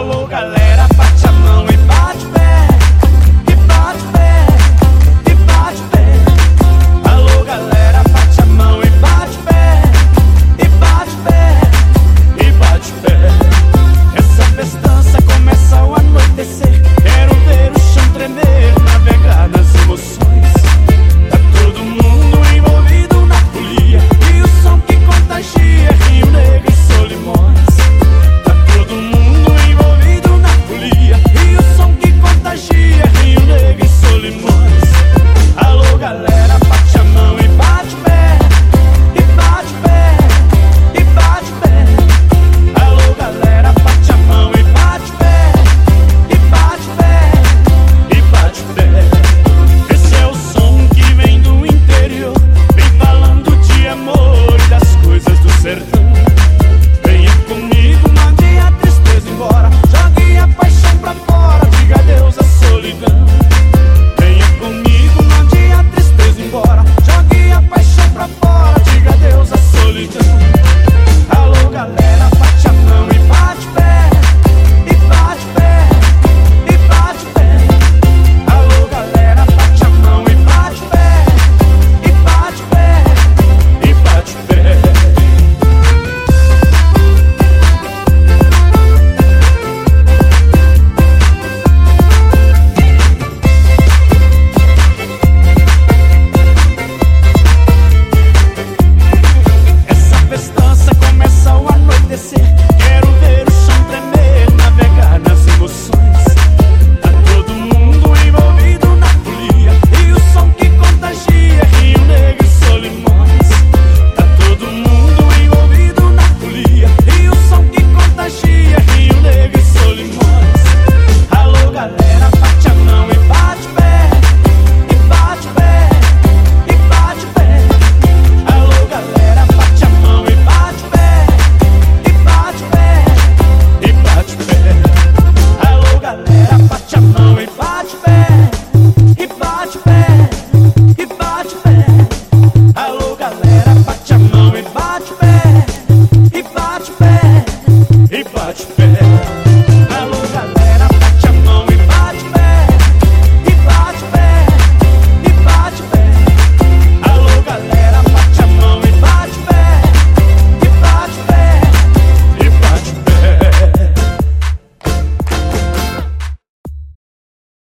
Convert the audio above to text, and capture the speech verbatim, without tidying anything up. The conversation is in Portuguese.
Alô galera, bate a mão e bate pé, e bate pé, e bate pé. Alô galera, bate a mão e bate pé, e bate pé, e bate pé. Essa festança começa ao anoitecer. Quero ver o chão tremer, navegar nas emoções. Tá todo mundo envolvido na folia, e o som que contagia é Rio Negro e Solimões. Tá todo mundo envolvido na folia, e o som que contagia é Rio Negro e Solimões. Alô galera, bate a mão e bate pé, e bate pé, e bate pé. Alô galera, bate a mão e bate pé, e bate pé, e bate pé. Esse é o som que vem do interior, vem falando de amor e das coisas do sertão. Venha comigo, mande a tristeza embora, jogue a paixão pra fora, diga adeus à solidão.